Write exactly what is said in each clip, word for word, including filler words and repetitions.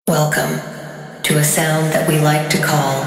Welcome to a sound that we like to call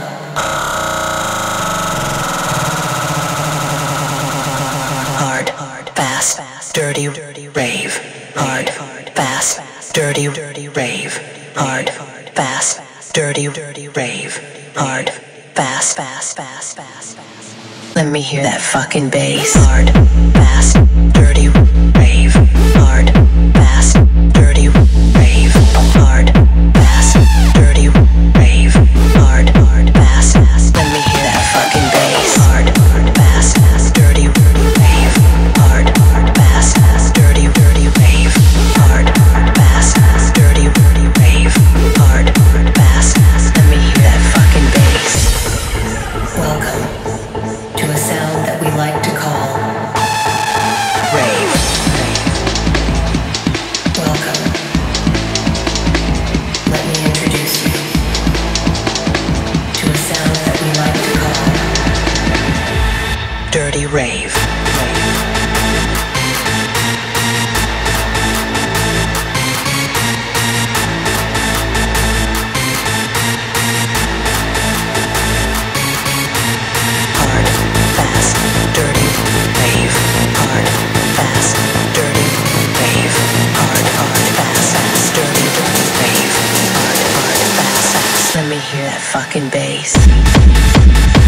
hard, fast, dirty, rave. Hard, fast, dirty, rave. Hard, fast, dirty, rave. Hard, fast, fast, fast, fast. Let me hear that fucking bass. Hard, fast, dirty, rave. Hard, fast, dirty, rave. Hard, fast, dirty, rave. Hard, hard, fast, fast. Let me hear that fucking bass. Hard, fast, dirty, rave. Hard, fast, dirty, dirty, rave. Hard, fast, dirty, dirty, rave. Hard, fast, let me hear that fucking bass. Welcome to a sound that we like to call rave. Welcome. Let me introduce you to a sound that we like to call dirty rave. Let me hear that fucking bass.